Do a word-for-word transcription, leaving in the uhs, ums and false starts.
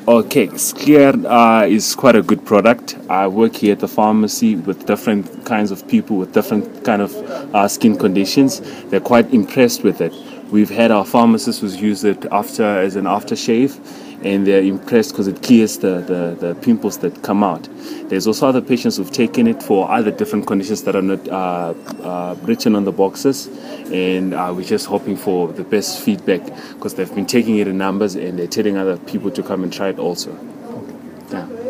Okay, Clear uh, is quite a good product. I work here at the pharmacy with different kinds of people with different kind of uh, skin conditions. They're quite impressed with it. We've had our pharmacists who's used it after as an aftershave, and they're impressed because it clears the, the, the pimples that come out. There's also other patients who've taken it for other different conditions that are not uh, uh, written on the boxes, and uh, we're just hoping for the best feedback because they've been taking it in numbers and they're telling other people to come and try it also. Yeah.